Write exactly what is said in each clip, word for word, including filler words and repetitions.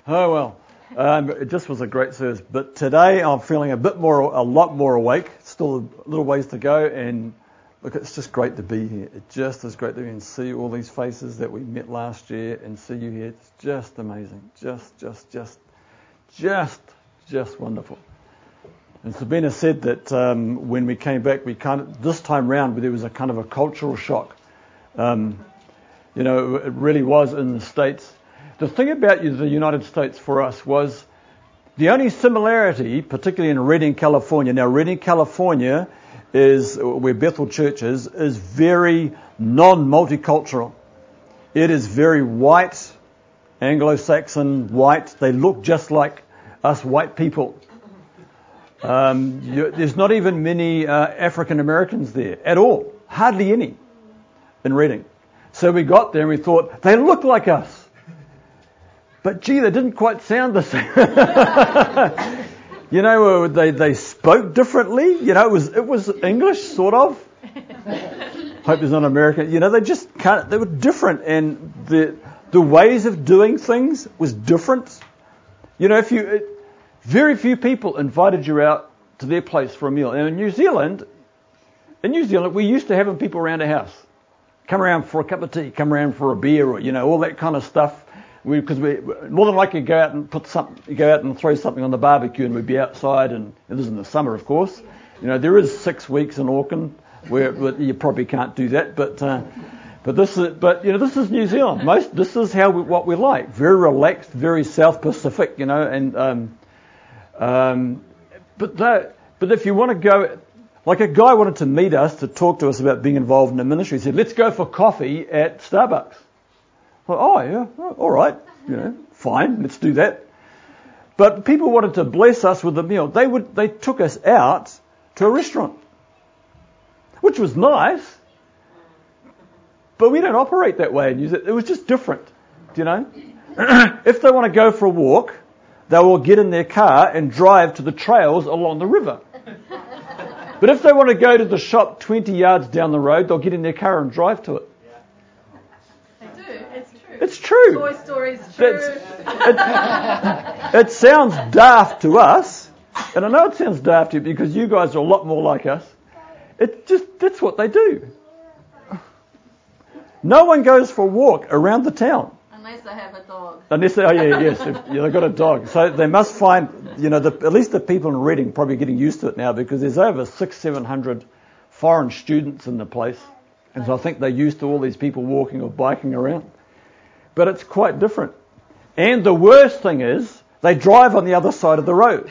Oh, well, um, it just was a great service. But today I'm feeling a bit more, a lot more awake. Still a little ways to go. And look, it's just great to be here. It just is great to be and see all these faces that we met last year and see you here. It's just amazing. Just, just, just, just, just wonderful. And Sabina said that um, when we came back, we kind of, this time round, there was a kind of a cultural shock. Um, you know, it really was in the States. The thing about the United States for us was the only similarity, particularly in Redding, California. Now, Redding, California is, where Bethel Church is, is very non-multicultural. It is very white, Anglo-Saxon white. They look just like us white people. Um, you, there's not even many uh, African Americans there at all. Hardly any in Redding. So we got there and we thought, they look like us. But gee, they didn't quite sound the same. You know, they, they spoke differently. You know, it was it was English, sort of. Hope there's not American. You know, they just can't, they were different. And the the ways of doing things was different. You know, if you... It, very few people invited you out to their place for a meal. And in New Zealand, in New Zealand, we used to having people around the house. Come around for a cup of tea, come around for a beer, or, you know, all that kind of stuff. Because we, we, more than likely go out and put some, go out and throw something on the barbecue, and we'd be outside, and, and this is in the summer, of course. You know, there is six weeks in Auckland where, where you probably can't do that, but uh, but this is, but you know, this is New Zealand. Most, this is how we, what we like. Very relaxed, very South Pacific, you know, and um, um, but that, but if you want to go, like a guy wanted to meet us to talk to us about being involved in the ministry. He said, "Let's go for coffee at Starbucks." Well, oh yeah, all right, you know, fine, let's do that. But people wanted to bless us with a meal. They would, they took us out to a restaurant, which was nice, but we don't operate that way in New Zealand. It was just different, you know. If they want to go for a walk, they will get in their car and drive to the trails along the river. But if they want to go to the shop twenty yards down the road, they'll get in their car and drive to it. It's true. Toy Story is true. It, it sounds daft to us, and I know it sounds daft to you because you guys are a lot more like us. It just, that's what they do. No one goes for a walk around the town. Unless they have a dog. Unless they, oh yeah, yes, if, yeah, they've got a dog. So they must find, you know, the, at least the people in Redding probably getting used to it now because there's over six, seven hundred foreign students in the place. And so I think they're used to all these people walking or biking around. But it's quite different. And the worst thing is, they drive on the other side of the road.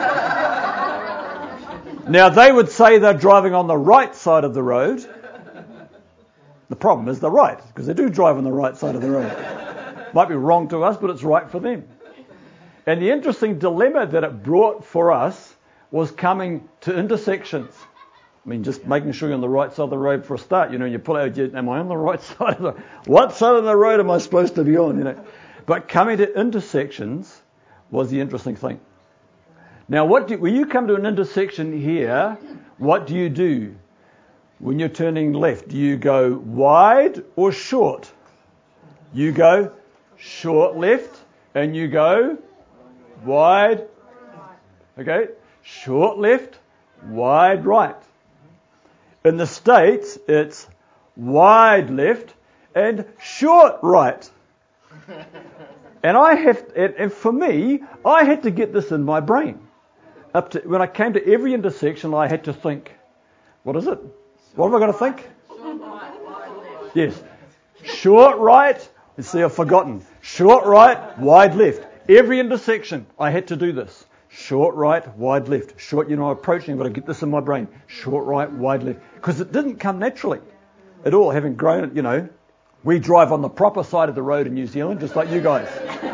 Now, they would say they're driving on the right side of the road. The problem is they're right, because they do drive on the right side of the road. Might be wrong to us, but it's right for them. And the interesting dilemma that it brought for us was coming to intersections. I mean, just making sure you're on the right side of the road for a start. You know, you pull out, you, am I on the right side of the, what side of the road am I supposed to be on, you know? But coming to intersections was the interesting thing. Now, what do, when you come to an intersection here, what do you do when you're turning left? Do you go wide or short? You go short left and you go wide, okay? Short left, wide right. In the States, it's wide left and short right. And I have, and for me, I had to get this in my brain. Up to when I came to every intersection, I had to think, what is it? What have I got to think? Short right, wide left. Yes. Short right. You see, I've forgotten. Short right, wide left. Every intersection, I had to do this. Short right, wide left. Short, you know, approaching, I've got to get this in my brain. Short right, wide left. Because it didn't come naturally at all, having grown, you know. We drive on the proper side of the road in New Zealand, just like you guys.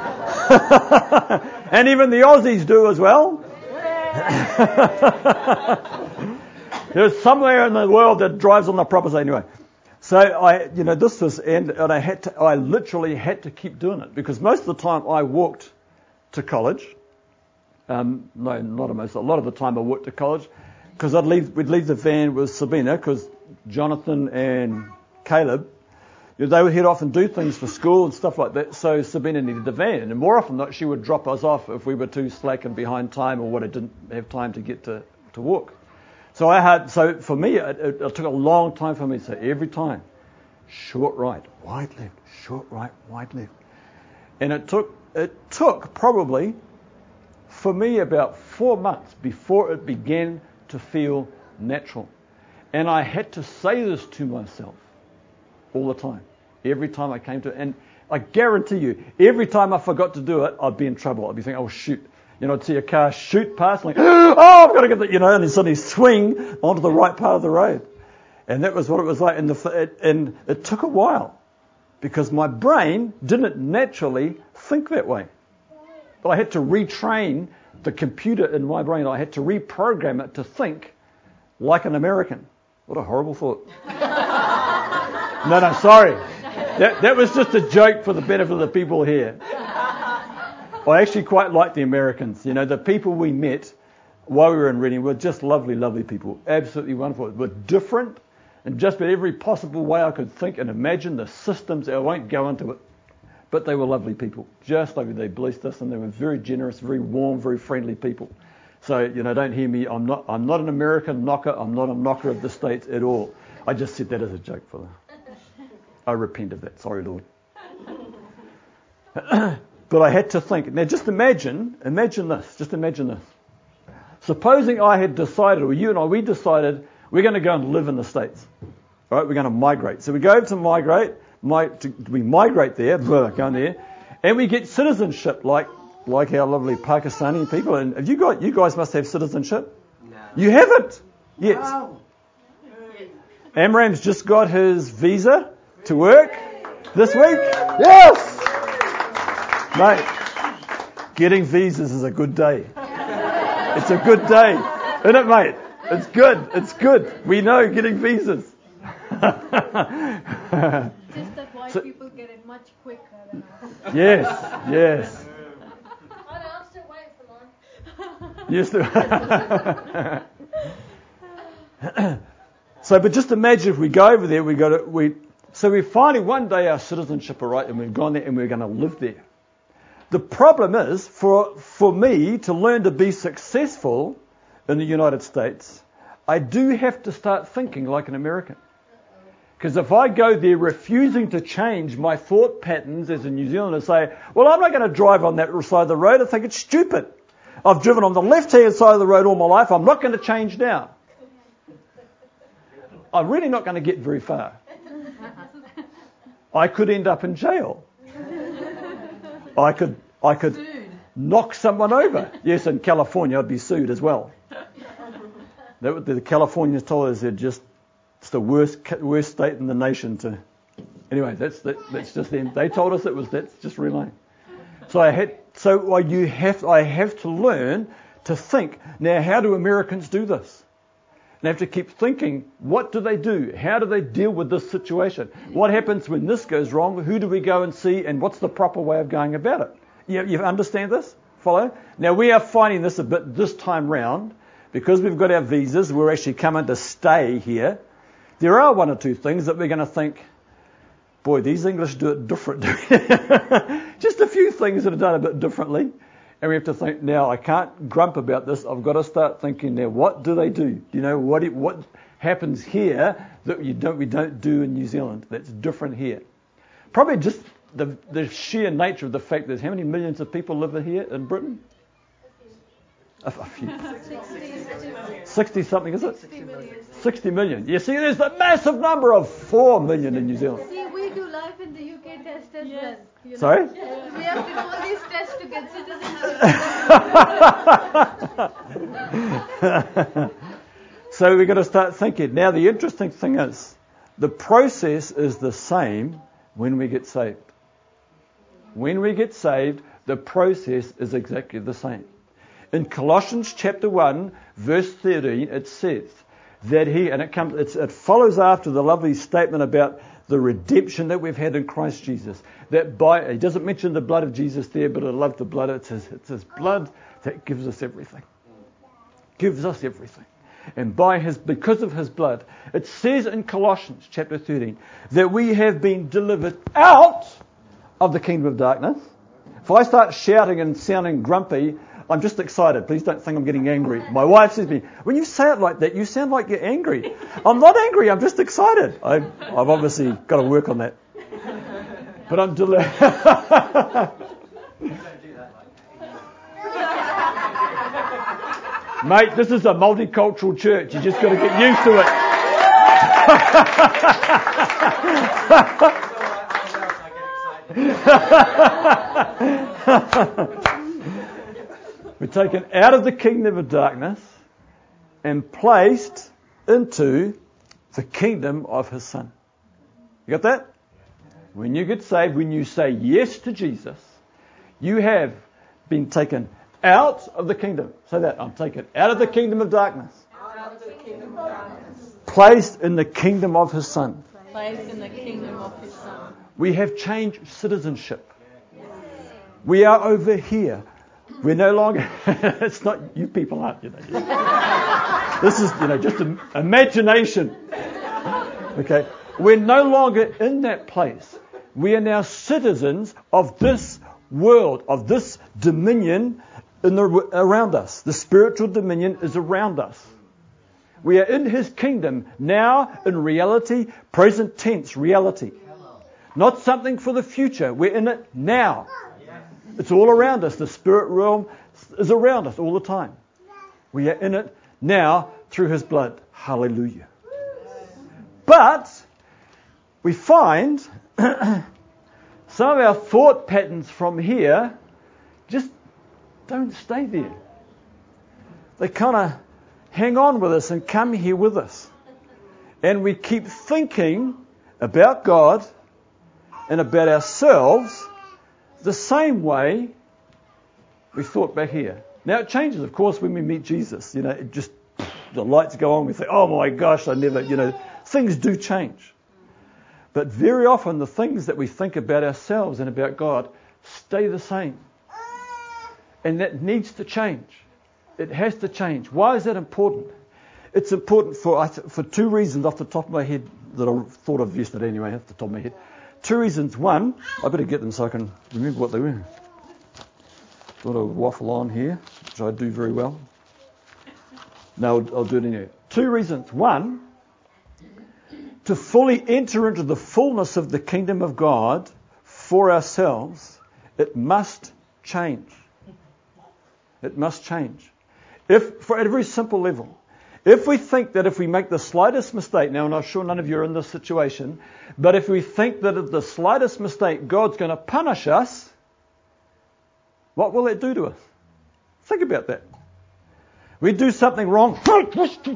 And even the Aussies do as well. There's somewhere in the world that drives on the proper side anyway. So I, you know, this was, and, and I had to, I literally had to keep doing it because most of the time I walked to college. Um, no, not most. A lot of the time I walked to college because I'd leave, we'd leave the van with Sabina because Jonathan and Caleb you know, they would head off and do things for school and stuff like that. So Sabina needed a van, and more often than not, she would drop us off if we were too slack and behind time, or what, I didn't have time to get to, to walk. So I had, so for me, it, it, it took a long time for me. So every time, short right, wide left, short right, wide left, and it took it took probably for me about four months before it began to feel natural. And I had to say this to myself all the time, every time I came to it. And I guarantee you, every time I forgot to do it, I'd be in trouble. I'd be thinking, oh, shoot. You know, I'd see a car shoot past, like, oh, I've got to get that, you know, and then suddenly swing onto the right part of the road. And that was what it was like. And, the, it, and it took a while because my brain didn't naturally think that way. But I had to retrain the computer in my brain. I had to reprogram it to think like an American. What a horrible thought. No, no, sorry. That, that was just a joke for the benefit of the people here. I actually quite like the Americans. You know, the people we met while we were in Reading were just lovely, lovely people. Absolutely wonderful. We're different in just about every possible way I could think and imagine. The systems, I won't go into it. But they were lovely people, just lovely. They blessed us, and they were very generous, very warm, very friendly people. So, you know, don't hear me. I'm not I'm not an American knocker. I'm not a knocker of the States at all. I just said that as a joke for them. I repent of that. Sorry, Lord. But I had to think. Now, just imagine, imagine this. Just imagine this. Supposing I had decided, or you and I, we decided we're going to go and live in the States. All right, we're going to migrate. So we go to migrate. My, to, we migrate there, blah, go there, and we get citizenship like like our lovely Pakistani people. And have you got? You guys must have citizenship. No. You haven't yet. No. Amram's just got his visa to work this week. Yes, mate. Getting visas is a good day. It's a good day, isn't it, mate? It's good. It's good. We know getting visas. Just that white so, people get it much quicker than us. Yes, yes. Oh, no, I'm still waiting for mine. You still. So, but just imagine if we go over there, we go to we. So we finally one day our citizenship arrived, and we've gone there, and we're going to live there. The problem is for for me to learn to be successful in the United States, I do have to start thinking like an American. Because if I go there refusing to change my thought patterns as a New Zealander, say, well, I'm not going to drive on that side of the road, I think it's stupid. I've driven on the left-hand side of the road all my life, I'm not going to change now. I'm really not going to get very far. I could end up in jail. I could I could sued. knock someone over. Yes, in California I'd be sued as well. That, the Californians told us they're just It's the worst worst state in the nation to. Anyway, that's that, that's just them. They told us it was that's just relaying. So I had so well, you have I have to learn to think. Now, how do Americans do this? And I have to keep thinking. What do they do? How do they deal with this situation? What happens when this goes wrong? Who do we go and see? And what's the proper way of going about it? You, you understand this? Follow? Now we are finding this a bit this time round because we've got our visas. We're actually coming to stay here. There are one or two things that we're going to think, boy, these English do it different. Just a few things that are done a bit differently. And we have to think, now, I can't grump about this. I've got to start thinking now, what do they do? You know, what what happens here that you don't we don't do in New Zealand that's different here? Probably just the, the sheer nature of the fact that how many millions of people live here in Britain? A, a few. sixty something, is it? sixty million. sixty million. You see, there's the massive number of four million in New Zealand. See, we do life in the U K test as yes. well. You know? Sorry? Yeah. We have to do all these tests to get citizenship. So we've got to start thinking. Now, the interesting thing is, the process is the same when we get saved. When we get saved, the process is exactly the same. In Colossians chapter one, verse thirteen, it says that he, and it comes, it's, it follows after the lovely statement about the redemption that we've had in Christ Jesus. That by, he doesn't mention the blood of Jesus there, but I love the blood. It's his, it's his blood that gives us everything. Gives us everything. and by his, because of his blood. It says in Colossians chapter thirteen that we have been delivered out of the kingdom of darkness. If I start shouting and sounding grumpy, I'm just excited. Please don't think I'm getting angry. My wife says to me, when you say it like that, you sound like you're angry. I'm not angry, I'm just excited. I, I've obviously got to work on that. But I'm delivered. Mate, this is a multicultural church. You just got to get used to it. We're taken out of the kingdom of darkness and placed into the kingdom of his Son. You got that? When you get saved, when you say yes to Jesus, you have been taken out of the kingdom. Say that. I'm taken out of the kingdom of darkness. Out of the kingdom of darkness. Placed in the kingdom of his Son. Placed in the kingdom of his Son. We have changed citizenship. We are over here. We're no longer, it's not, you people aren't, you know. This is, you know, just an imagination. Okay. We're no longer in that place. We are now citizens of this world, of this dominion in the, around us. The spiritual dominion is around us. We are in his kingdom now in reality, present tense reality. Not something for the future. We're in it now. It's all around us. The spirit realm is around us all the time. We are in it now through his blood. Hallelujah. But we find some of our thought patterns from here just don't stay there. They kind of hang on with us and come here with us. And we keep thinking about God and about ourselves the same way we thought back here. Now it changes, of course, when we meet Jesus. You know, it just, the lights go on. We think, oh my gosh, I never, you know, things do change. But very often the things that we think about ourselves and about God stay the same. And that needs to change. It has to change. Why is that important? It's important for for two reasons off the top of my head that I thought of yesterday anyway, off the top of my head. Two reasons. One, I better get them so I can remember what they were. Sort of waffle on here, which I do very well. No, I'll, I'll do it anyway. Two reasons. One, to fully enter into the fullness of the kingdom of God for ourselves, it must change. It must change. If, for at a very simple level, if we think that if we make the slightest mistake, now I'm sure none of you are in this situation, but if we think that at the slightest mistake God's going to punish us, what will that do to us? Think about that. We do something wrong. You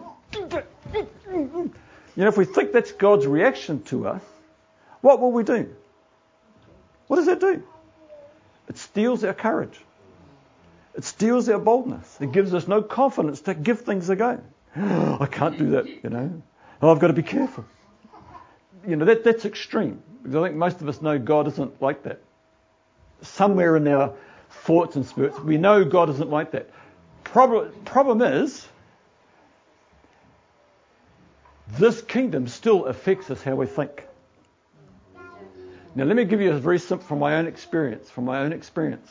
know, if we think that's God's reaction to us, what will we do? What does that do? It steals our courage. It steals our boldness. It gives us no confidence to give things a go. I can't do that, you know. Oh, I've got to be careful. You know, that that's extreme. Because I think most of us know God isn't like that. Somewhere in our thoughts and spirits, we know God isn't like that. Problem, problem is, this kingdom still affects us how we think. Now, let me give you a very simple, from my own experience, from my own experience.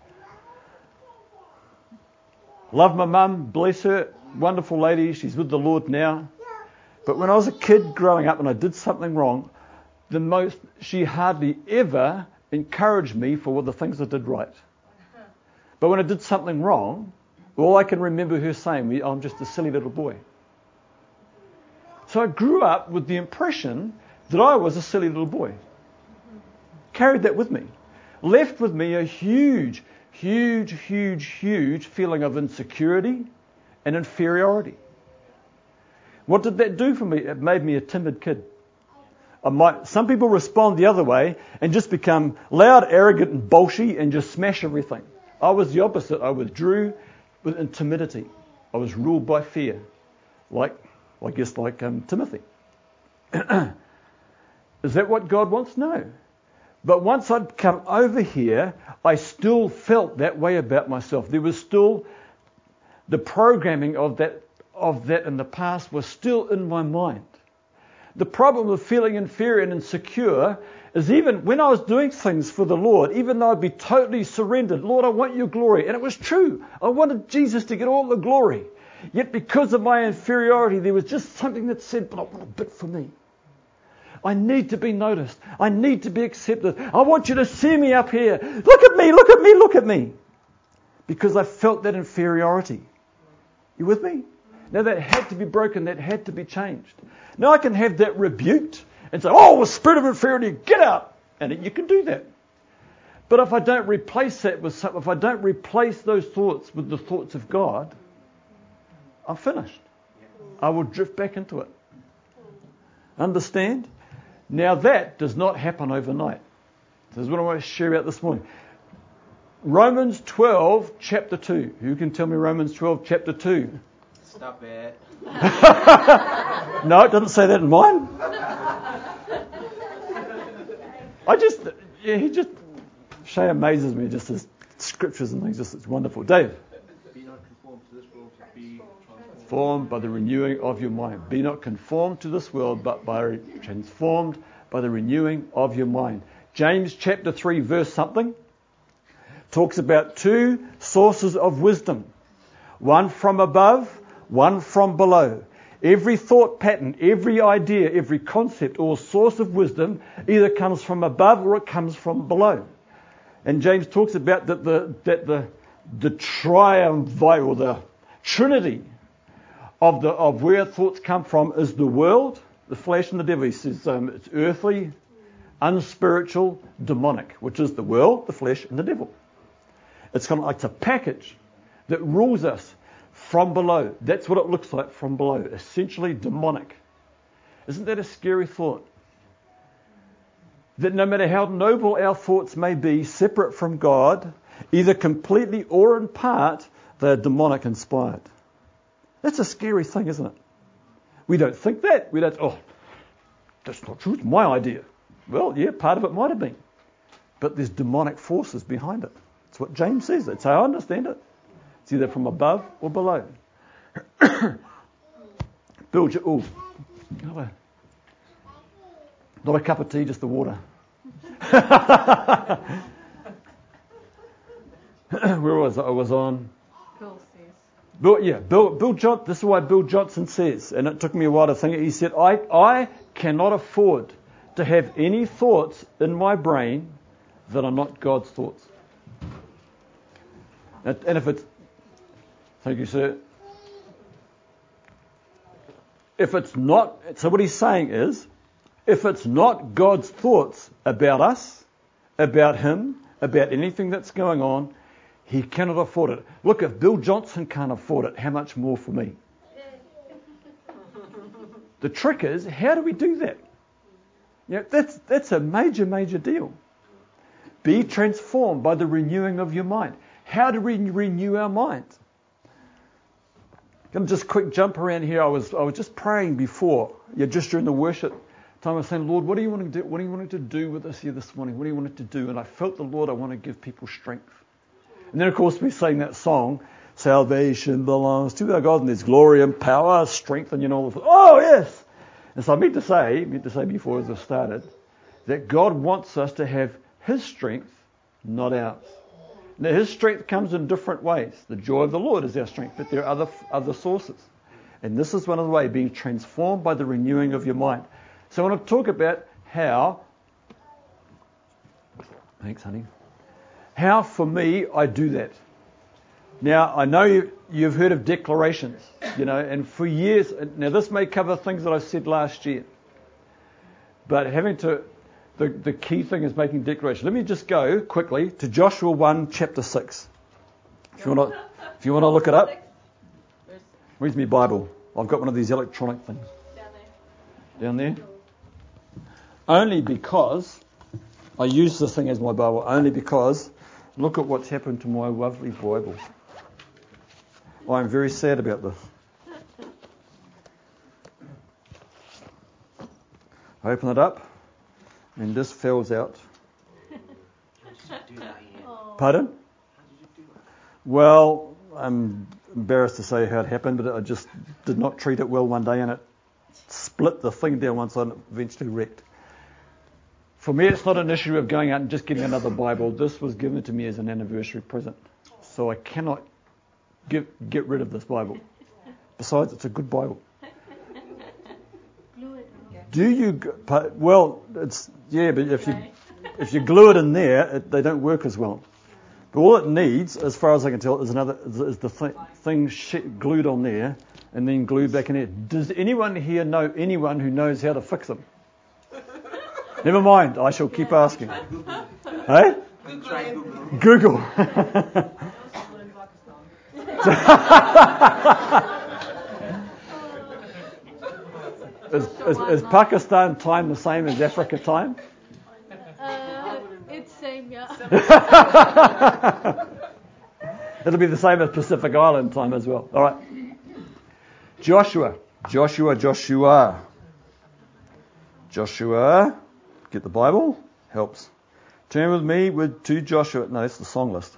Love my mum, bless her, wonderful lady, she's with the Lord now. But when I was a kid growing up and I did something wrong, the most she hardly ever encouraged me for the things I did right. But when I did something wrong, all I can remember her saying, I'm just a silly little boy. So I grew up with the impression that I was a silly little boy. Carried that with me. Left with me a huge, huge, huge, huge feeling of insecurity and inferiority. What did that do for me? It made me a timid kid. I might, some people respond the other way and just become loud, arrogant and bolshy and just smash everything. I was the opposite. I withdrew with timidity. I was ruled by fear. Like, I guess like um, Timothy. Is that what God wants? No. But once I'd come over here, I still felt that way about myself. There was still the programming of that of that in the past was still in my mind. The problem with feeling inferior and insecure is even when I was doing things for the Lord, even though I'd be totally surrendered, Lord, I want your glory. And it was true. I wanted Jesus to get all the glory. Yet because of my inferiority, there was just something that said, but I want a bit for me. I need to be noticed. I need to be accepted. I want you to see me up here. Look at me, look at me, look at me. Because I felt that inferiority. You with me? Now that had to be broken, that had to be changed. Now I can have that rebuked and say, oh, the spirit of inferiority, get out. And you can do that. But if I don't replace that with something, if I don't replace those thoughts with the thoughts of God, I'm finished. I will drift back into it. Understand? Now that does not happen overnight. This is what I want to share about this morning. Romans twelve, chapter two. Who can tell me Romans twelve, chapter two? Stop it. No, it doesn't say that in mine. I just, yeah, he just, Shay amazes me, just his scriptures and things, just it's wonderful. Dave. Be not conformed to this world, but be transformed. Formed by the renewing of your mind. Be not conformed to this world, but by transformed by the renewing of your mind. James chapter three, verse something, talks about two sources of wisdom. One from above, one from below. Every thought pattern, every idea, every concept or source of wisdom either comes from above or it comes from below. And James talks about that the that the the triumvirate or the trinity of the of where thoughts come from is the world, the flesh, and the devil. He says um, it's earthly, unspiritual, demonic, which is the world, the flesh, and the devil. It's kind of like it's a package that rules us from below. That's what it looks like from below. Essentially demonic. Isn't that a scary thought? That no matter how noble our thoughts may be, separate from God, either completely or in part, they are demonic inspired. That's a scary thing, isn't it? We don't think that. We don't, oh, that's not true. It's my idea. Well, yeah, part of it might have been. But there's demonic forces behind it. That's what James says. That's how I understand it. It's either from above or below. Build your... Oh, not a, not a cup of tea, just the water. Where was I? I was on... Bill says. Bill, yeah, Bill, Bill John, this is why Bill Johnson says, and it took me a while to think it, he said, I, I cannot afford to have any thoughts in my brain that are not God's thoughts. And, and if it's... Thank you, sir. If it's not, so what he's saying is, if it's not God's thoughts about us, about him, about anything that's going on, he cannot afford it. Look, if Bill Johnson can't afford it, how much more for me? The trick is, how do we do that? You know, that's that's a major, major deal. Be transformed by the renewing of your mind. How do we renew our mind? I'm going to just quick jump around here. I was I was just praying before, yeah, just during the worship time. I was saying, Lord, what do you want to do? What do you want to do with us here this morning? What do you want to do? And I felt the Lord, I want to give people strength. And then, of course, we sang that song, salvation belongs to our God, and there's glory and power, strength, and you know, oh, yes. And so I meant to say, meant to say before as I started, that God wants us to have his strength, not ours. Now, his strength comes in different ways. The joy of the Lord is our strength, but there are other other sources. And this is one of the ways, being transformed by the renewing of your mind. So I want to talk about how, thanks, honey, how for me I do that. Now, I know you, you've heard of declarations, you know, and for years, now this may cover things that I said last year, but having to, The, the key thing is making declarations. Let me just go quickly to Joshua one, chapter six. If you want to, if you want to look it up. Where's my Bible? I've got one of these electronic things. Down there. Down there. Only because I use this thing as my Bible. Only because look at what's happened to my lovely Bible. I'm very sad about this. I open it up. And this fills out. Pardon? Well, um, embarrassed to say how it happened, but I just did not treat it well one day, and it split the thing down one side and eventually wrecked. For me, it's not an issue of going out and just getting another Bible. This was given to me as an anniversary present. So I cannot get, get rid of this Bible. Besides, it's a good Bible. Glue it. Do you... Well, it's... Yeah, but if you if you glue it in there, it, they don't work as well. But all it needs, as far as I can tell, is another is the th- thing sh- glued on there and then glued back in there. Does anyone here know anyone who knows how to fix them? Never mind, I shall keep asking. Hey? Google. is, is, is Pakistan time the same as Africa time? Uh, it's same, yeah. It'll be the same as Pacific Island time as well. All right. Joshua. Joshua, Joshua. Joshua. Get the Bible. Helps. Turn with me with to Joshua. No, it's the song list.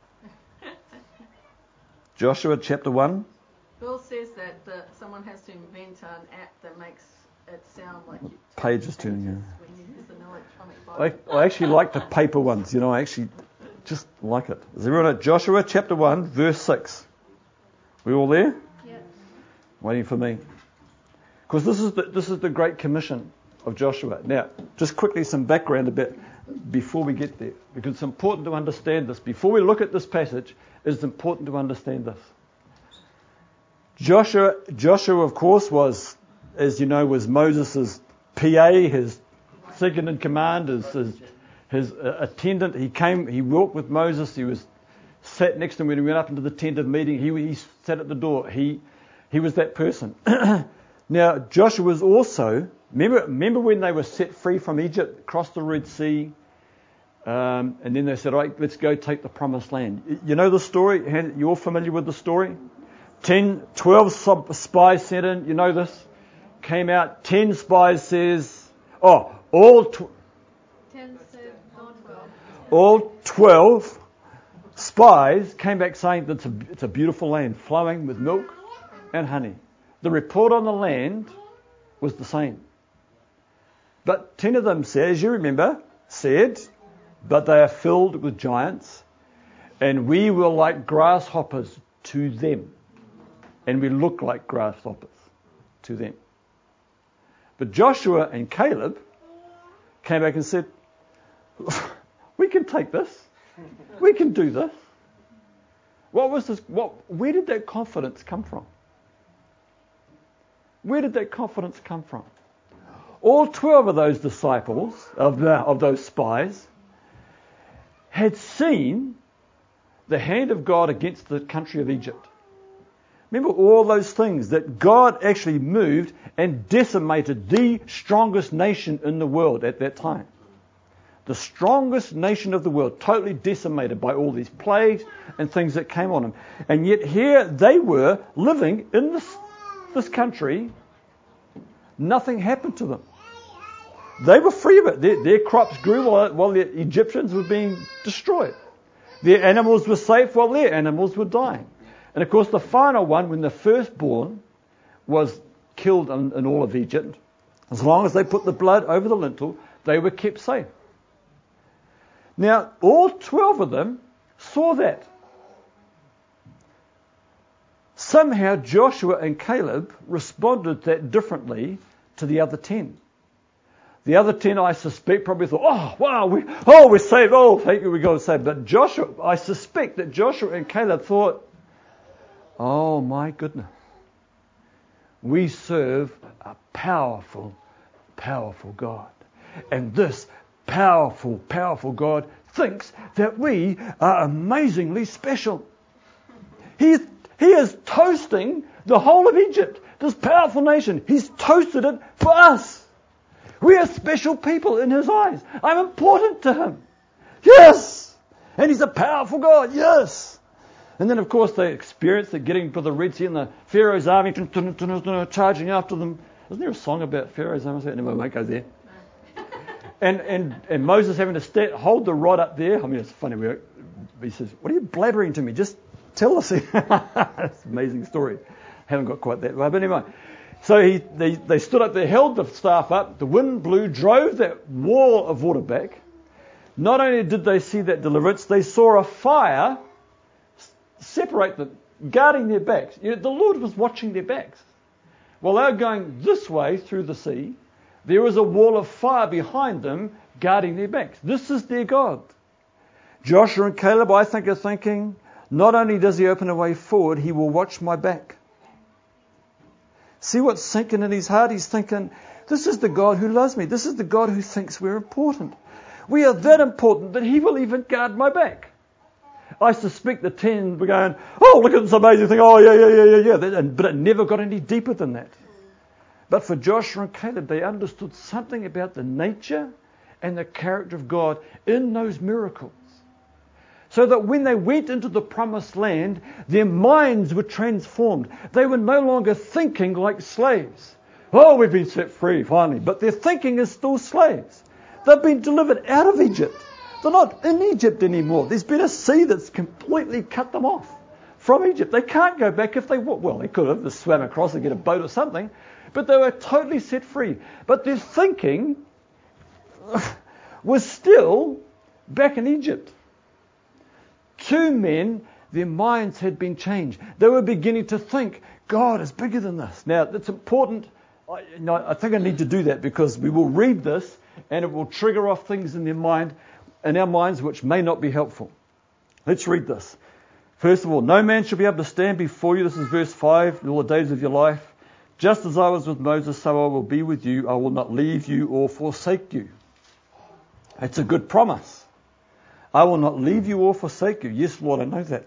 Joshua chapter one. Bill says that uh, someone has to invent an app that makes it sound like you Pages turning, yeah. when you use an electronic Bible. I, I actually like the paper ones. You know, I actually just like it. Is everyone at Joshua chapter one, verse six? We all there? Yeah. Waiting for me. Because this is the this is the Great Commission of Joshua. Now, just quickly some background a bit before we get there, because it's important to understand this. Before we look at this passage, it's important to understand this. Joshua, Joshua, of course, was, as you know, was Moses' P A, his second in command, his his, his uh, attendant. He came, he walked with Moses. He was sat next to him when he went up into the tent of meeting. He he sat at the door. He he was that person. Now, Joshua was also, remember, remember when they were set free from Egypt, crossed the Red Sea, um, and then they said, all right, let's go take the promised land. You know the story? You're familiar with the story? Ten, twelve spies sent in, you know this? Came out, ten spies says, oh, all, tw- Ten said not well. all twelve spies came back saying that it's a, it's a beautiful land, flowing with milk and honey. The report on the land was the same. But ten of them said, as you remember, said, but they are filled with giants, and we were like grasshoppers to them. And we look like grasshoppers to them. But Joshua and Caleb came back and said, we can take this. We can do this. What was this? What? Where did that confidence come from? Where did that confidence come from? All twelve of those disciples, of, the, of those spies, had seen the hand of God against the country of Egypt. Remember all those things that God actually moved and decimated the strongest nation in the world at that time. The strongest nation of the world, totally decimated by all these plagues and things that came on them. And yet here they were living in this, this country. Nothing happened to them. They were free of it. Their, their crops grew while, while the Egyptians were being destroyed. Their animals were safe while their animals were dying. And of course the final one, when the firstborn was killed in, in all of Egypt, as long as they put the blood over the lintel, they were kept safe. Now, all twelve of them saw that. Somehow Joshua and Caleb responded that differently to the other ten. The other ten, I suspect, probably thought, oh, wow, we, oh, we're saved. Oh, thank you, we got saved. But Joshua, I suspect that Joshua and Caleb thought, oh my goodness, we serve a powerful, powerful God. And this powerful, powerful God thinks that we are amazingly special. He's, he is toasting the whole of Egypt, this powerful nation. He's toasted it for us. We are special people in his eyes. I'm important to him. Yes! And he's a powerful God. Yes! And then, of course, they experienced it getting to the Red Sea and the Pharaoh's army charging after them. Isn't there a song about Pharaoh's army? Anyway, I won't go there. And, and, and Moses having to stand, hold the rod up there. I mean, it's funny. He says, what are you blabbering to me? Just tell us. It's an amazing story. Haven't got quite that way, but anyway. So he, they, they stood up there, held the staff up, the wind blew, drove that wall of water back. Not only did they see that deliverance, they saw a fire separate them, guarding their backs. You know, the Lord was watching their backs. While they were going this way through the sea, there was a wall of fire behind them, guarding their backs. This is their God. Joshua and Caleb, I think, are thinking, not only does he open a way forward, he will watch my back. See what's sinking in his heart? He's thinking, this is the God who loves me. This is the God who thinks we're important. We are that important that he will even guard my back. I suspect the ten were going, oh, look at this amazing thing. Oh, yeah, yeah, yeah, yeah, yeah. But it never got any deeper than that. But for Joshua and Caleb, they understood something about the nature and the character of God in those miracles. So that when they went into the promised land, their minds were transformed. They were no longer thinking like slaves. Oh, we've been set free, finally. But their thinking is still slaves. They've been delivered out of Egypt. They're not in Egypt anymore. There's been a sea that's completely cut them off from Egypt. They can't go back if they want. Well, they could have just swam across and get a boat or something. But they were totally set free. But their thinking was still back in Egypt. Two men, their minds had been changed. They were beginning to think, God is bigger than this. Now, it's important. I, you know, I think I need to do that because we will read this and it will trigger off things in their mind, in our minds, which may not be helpful. Let's read this. First of all, no man shall be able to stand before you. This is verse five, in all the days of your life. Just as I was with Moses, so I will be with you. I will not leave you or forsake you. It's a good promise. I will not leave you or forsake you. Yes, Lord, I know that.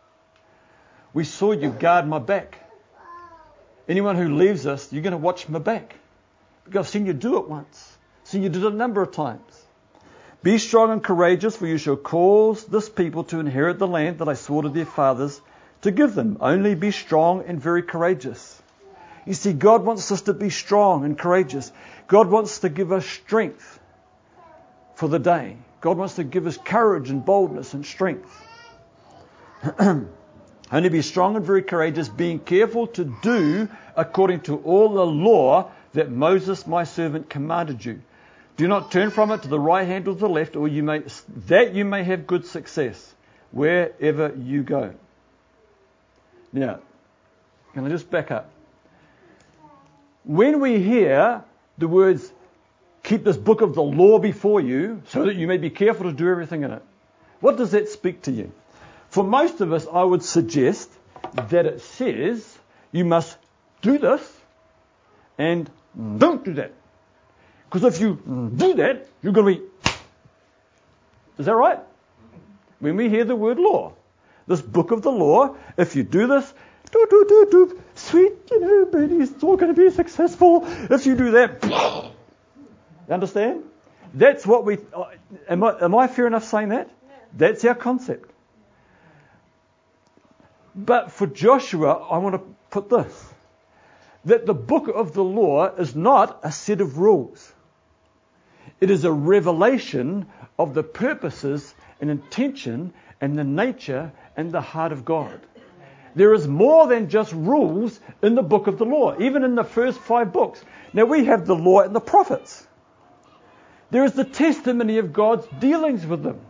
We saw you guard my back. Anyone who leaves us, you're going to watch my back. Because I've seen you do it once. I've seen you do it a number of times. Be strong and courageous, for you shall cause this people to inherit the land that I swore to their fathers to give them. Only be strong and very courageous. You see, God wants us to be strong and courageous. God wants to give us strength for the day. God wants to give us courage and boldness and strength. Only be strong and very courageous, being careful to do according to all the law that Moses, my servant, commanded you. Do not turn from it to the right hand or to the left, or you may that you may have good success wherever you go. Now, can I just back up? When we hear the words, keep this book of the law before you, so that you may be careful to do everything in it, what does that speak to you? For most of us, I would suggest that it says you must do this and don't do that. Because if you do that, you're going to be... Is that right? When we hear the word law, this book of the law, if you do this, do, do, do, do, sweet, you know, baby, it's all going to be successful. If you do that, you understand? That's what we... Am I, am I fair enough saying that? That's our concept. But for Joshua, I want to put this. That the book of the law is not a set of rules. It is a revelation of the purposes and intention and the nature and the heart of God. There is more than just rules in the book of the law, even in the first five books. Now we have the law and the prophets. There is the testimony of God's dealings with them.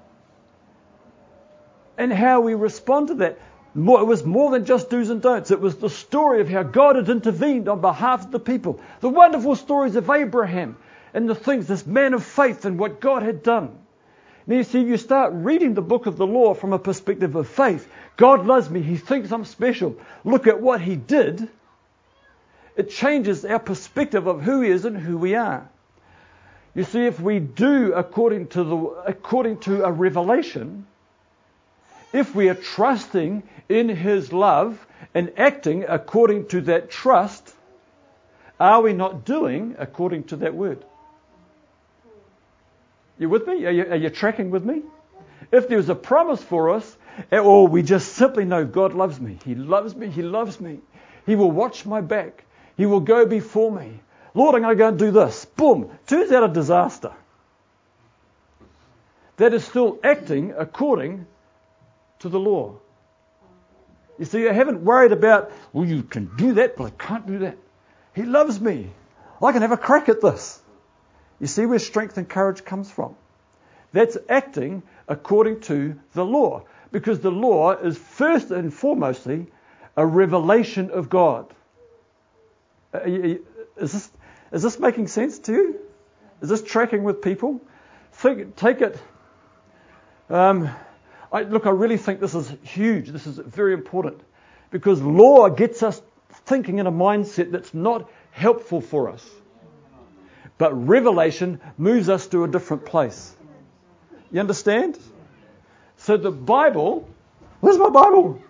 And how we respond to that. More, it was more than just do's and don'ts. It was the story of how God had intervened on behalf of the people. The wonderful stories of Abraham and the things, this man of faith and what God had done. Now you see, you start reading the book of the law from a perspective of faith. God loves me. He thinks I'm special. Look at what he did. It changes our perspective of who he is and who we are. You see, if we do according to the according to a revelation, if we are trusting in his love and acting according to that trust, are we not doing according to that word? You with me? Are you, are you tracking with me? If there's a promise for us, or we just simply know God loves me, he loves me, he loves me, he will watch my back, he will go before me. Lord, I'm going to go and do this. Boom. Turns out a disaster. That is still acting according to the law. You see, I haven't worried about, well, you can do that, but I can't do that. He loves me. I can have a crack at this. You see where strength and courage comes from? That's acting according to the law. Because the law is first and foremostly a revelation of God. Is this, is this making sense to you? Is this tracking with people? Think, take it. Um, I, look, I really think this is huge. This is very important. Because law gets us thinking in a mindset that's not helpful for us. But revelation moves us to a different place. You understand? So the Bible, where's my Bible?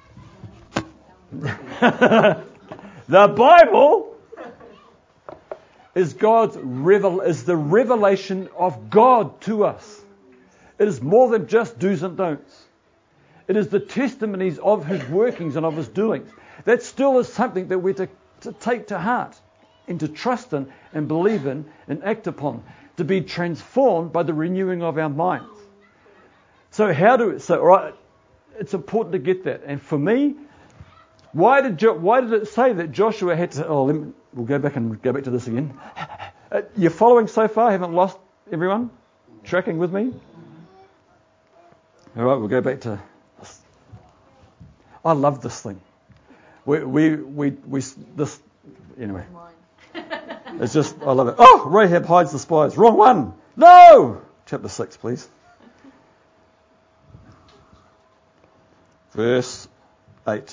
Yeah. The Bible is God's revel is the revelation of God to us. It is more than just do's and don'ts. It is the testimonies of His workings and of His doings. That still is something that we're to, to take to heart and to trust in and believe in and act upon, to be transformed by the renewing of our minds. So how do so right? It's important to get that. And for me, why did jo, why did it say that Joshua had to? Oh, let me, we'll go back and go back to this again. Uh, you're following so far? Haven't lost everyone? Tracking with me? All right, we'll go back to this. I love this thing. We we we we this anyway. It's just I love it. Oh, Rahab hides the spies. Wrong one. No. Chapter six, please. Verse eight.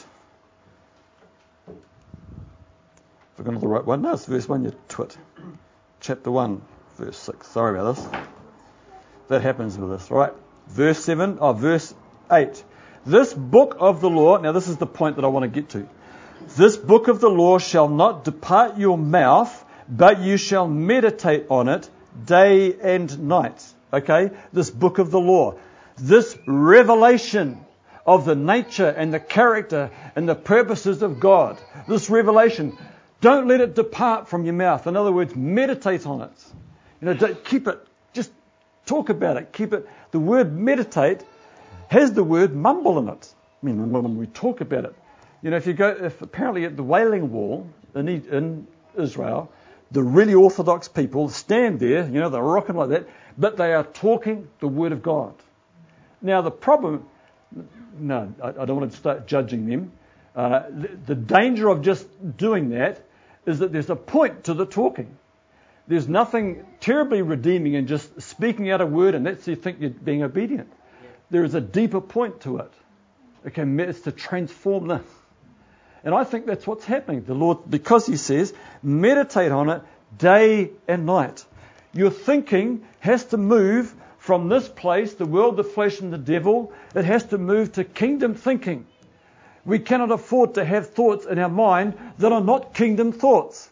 If I've gone to the right one. No, it's verse one, you twit. Chapter one, verse six. Sorry about this. That happens with this, right? Verse seven, oh, verse eight. This book of the law, now this is the point that I want to get to. This book of the law shall not depart your mouth, but you shall meditate on it day and night. Okay? This book of the law. This revelation of the nature and the character and the purposes of God. This revelation. Don't let it depart from your mouth. In other words, meditate on it. You know, don't, keep it. Just talk about it. Keep it. The word meditate has the word mumble in it. I mean, when we talk about it. You know, if you go, if apparently at the Wailing Wall in, in Israel, the really orthodox people stand there, you know, they're rocking like that, but they are talking the word of God. Now the problem, no, I, I don't want to start judging them. Uh, the, the danger of just doing that is that there's a point to the talking. There's nothing terribly redeeming in just speaking out a word and that's you think you're being obedient. There is a deeper point to it. Okay, it's to transform this. And I think that's what's happening. The Lord, because He says, meditate on it day and night. Your thinking has to move from this place, the world, the flesh and the devil. It has to move to kingdom thinking. We cannot afford to have thoughts in our mind that are not kingdom thoughts.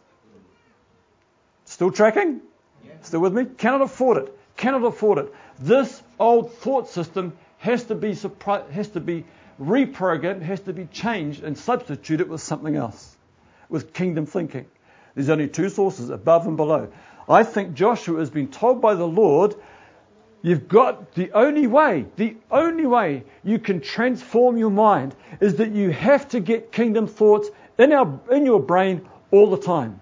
Still tracking? Still with me? Cannot afford it. Cannot afford it. This old thought system has to be has to be reprogrammed, has to be changed and substituted with something else, with kingdom thinking. There's only two sources, above and below. I think Joshua has been told by the Lord, you've got the only way, the only way you can transform your mind is that you have to get kingdom thoughts in our in your brain all the time.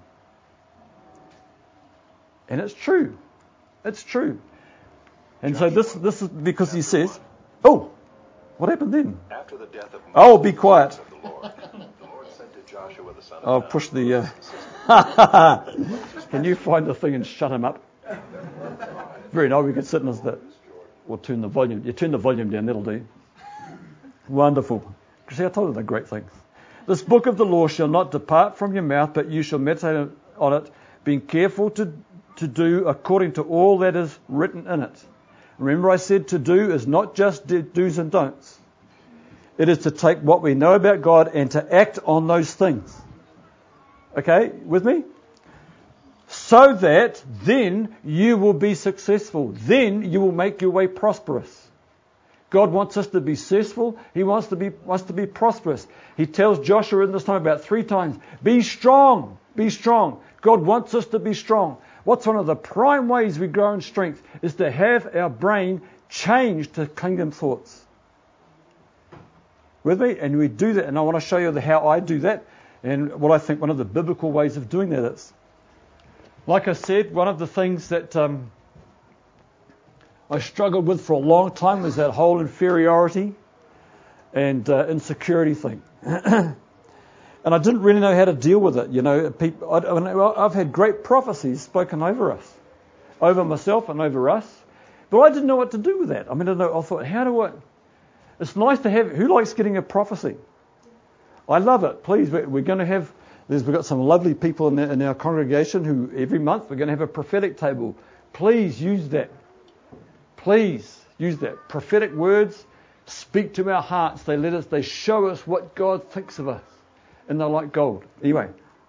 And it's true. It's true. And so this this is because he says, oh, what happened then? After the death of oh, be quiet. The Lord, the Lord said to Joshua the son of I'll Nun, push the... Uh... Can you find the thing and shut him up? Very nice. We could sit in his... The... We'll turn the volume. You turn the volume down, that'll do. Wonderful. See, I told you the great thing. This book of the law shall not depart from your mouth, but you shall meditate on it, being careful to, to do according to all that is written in it. Remember I said to do is not just do's and don'ts. It is to take what we know about God and to act on those things. Okay, with me? So that then you will be successful. Then you will make your way prosperous. God wants us to be successful. He wants to be wants to be prosperous. He tells Joshua in this time about three times, be strong, be strong. God wants us to be strong. What's one of the prime ways we grow in strength is to have our brain changed to kingdom thoughts. With me? And we do that, and I want to show you the, how I do that, and what I think one of the biblical ways of doing that is. Like I said, one of the things that um, I struggled with for a long time was that whole inferiority and uh, insecurity thing. And I didn't really know how to deal with it. You know, people, I, I've had great prophecies spoken over us, over myself and over us, but I didn't know what to do with that. I mean, I, know, I thought, how do I... It's nice to have... Who likes getting a prophecy? I love it. Please, we're, we're going to have... There's, we've got some lovely people in, the, in our congregation who every month we're going to have a prophetic table. Please use that. Please use that. Prophetic words speak to our hearts. They let us. They show us what God thinks of us. And they're like gold. Anyway.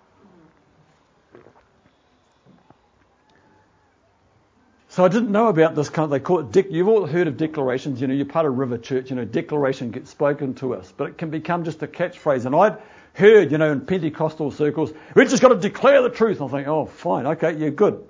So I didn't know about this kind of, they call it, dec- you've all heard of declarations, you know, you're part of River Church, you know, declaration gets spoken to us, but it can become just a catchphrase. And I'd heard, you know, in Pentecostal circles, we've just got to declare the truth. I think, oh, fine, okay, yeah, good.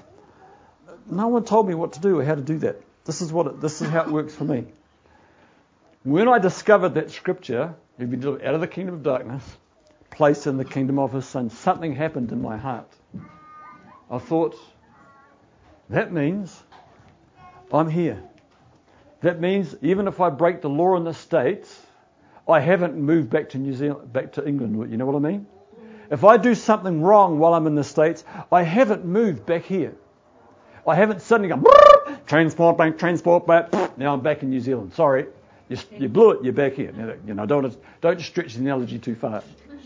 No one told me what to do or how to do that. This is what it, this is how it works for me. When I discovered that scripture, you've been delivered out of the kingdom of darkness, placed in the kingdom of his son, something happened in my heart. I thought, that means I'm here. That means even if I break the law in the States, I haven't moved back to New Zealand, back to England. You know what I mean? If I do something wrong while I'm in the States, I haven't moved back here. I haven't suddenly gone, transport back, transport back, now I'm back in New Zealand. Sorry, you, you blew it, you're back here. You know, don't, don't stretch the analogy too far.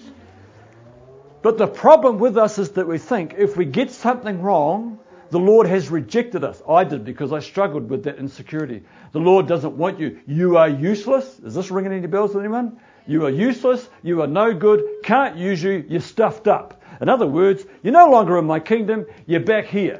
But the problem with us is that we think if we get something wrong, the Lord has rejected us. I did because I struggled with that insecurity. The Lord doesn't want you. You are useless. Is this ringing any bells with anyone? You are useless. You are no good. Can't use you. You're stuffed up. In other words, you're no longer in my kingdom. You're back here.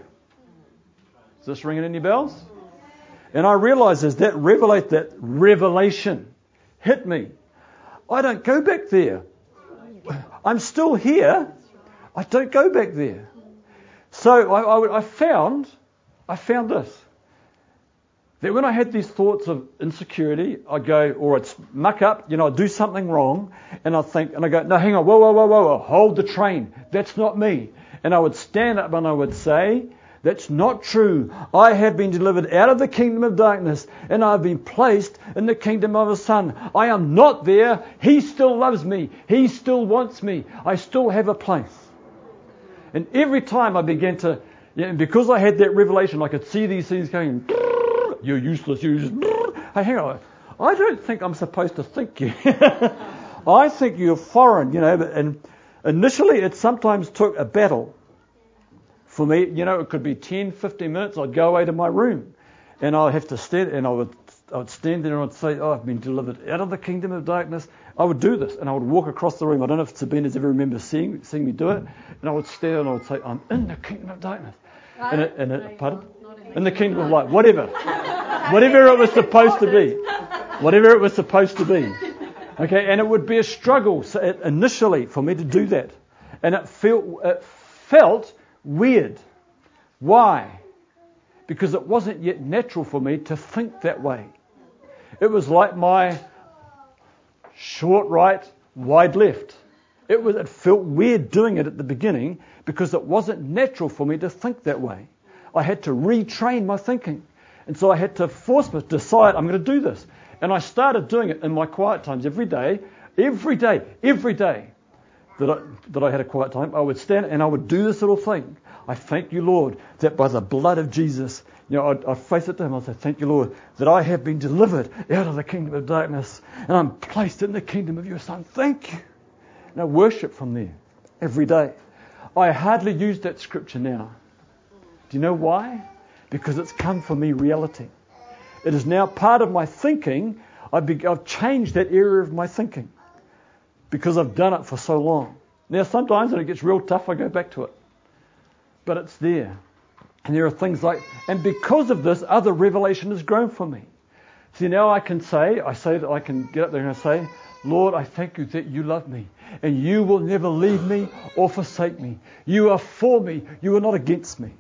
Is this ringing any bells? And I realized as that revelate that revelation hit me, I don't go back there. I'm still here. I don't go back there. So I, I, I found, I found this, that when I had these thoughts of insecurity, I'd go, or I'd muck up, you know, I'd do something wrong, and I'd think, and I go, no, hang on, whoa, whoa, whoa, whoa, whoa, hold the train. That's not me. And I would stand up and I would say, that's not true. I have been delivered out of the kingdom of darkness, and I've been placed in the kingdom of his son. I am not there. He still loves me. He still wants me. I still have a place. And every time I began to, yeah, and because I had that revelation, I could see these things going, you're useless, you're useless. Hey, hang on. I don't think I'm supposed to think you. I think you're foreign, you know. And initially, it sometimes took a battle for me. You know, it could be ten, fifteen minutes. I'd go away to my room, and I'd have to stand, and I would, I would stand there and I'd say, oh, I've been delivered out of the kingdom of darkness. I would do this, and I would walk across the room. I don't know if Sabina's ever remember seeing seeing me do it. And I would stand and I would say, I'm in the kingdom of darkness. And it, and it, pardon? In the kingdom of light. Whatever. Whatever it was supposed to be. Whatever it was supposed to be. Okay, and it would be a struggle so it, initially for me to do that. And it felt, it felt weird. Why? Because it wasn't yet natural for me to think that way. It was like my short right, wide left. It was. It felt weird doing it at the beginning because it wasn't natural for me to think that way. I had to retrain my thinking. And so I had to force myself to decide I'm going to do this. And I started doing it in my quiet times every day, every day, every day that I, that I had a quiet time. I would stand and I would do this little thing. I thank you, Lord, that by the blood of Jesus, you know, I'd, I'd face it to him. I'd say, thank you, Lord, that I have been delivered out of the kingdom of darkness and I'm placed in the kingdom of your Son. Thank you. And I worship from there every day. I hardly use that scripture now. Do you know why? Because it's come for me reality. It is now part of my thinking. I've, be, I've changed that area of my thinking because I've done it for so long. Now sometimes when it gets real tough, I go back to it. But it's there. And there are things like, and because of this, other revelation has grown for me. See, now I can say, I say that I can get up there and I say, Lord, I thank you that you love me and you will never leave me or forsake me. You are for me. You are not against me.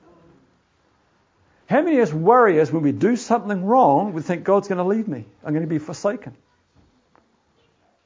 How many of us worry as when we do something wrong, we think God's going to leave me. I'm going to be forsaken.